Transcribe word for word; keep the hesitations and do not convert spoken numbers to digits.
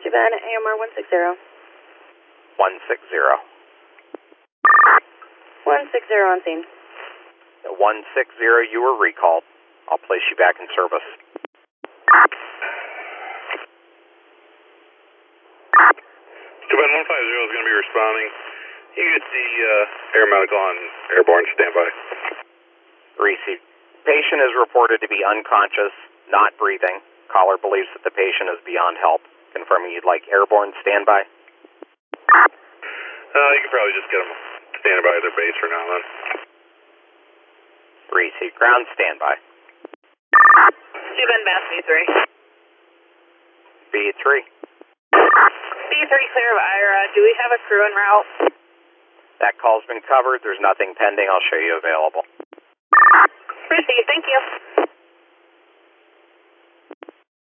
Savannah, A M R one six zero. one six zero. one six zero on scene. one six zero, you were recalled. I'll place you back in service. Savannah one five zero is going to be responding. You get the uh, air medical on airborne standby. Received. Patient is reported to be unconscious, not breathing. Caller believes that the patient is beyond help. Confirming you'd like airborne standby? Uh, you can probably just get them standing by at their base for now then. Received. Ground standby. Savannah, Bass B three. B three. B three clear of Ira. Do we have a crew en route? That call's been covered. There's nothing pending. I'll show you available. Received. Thank you.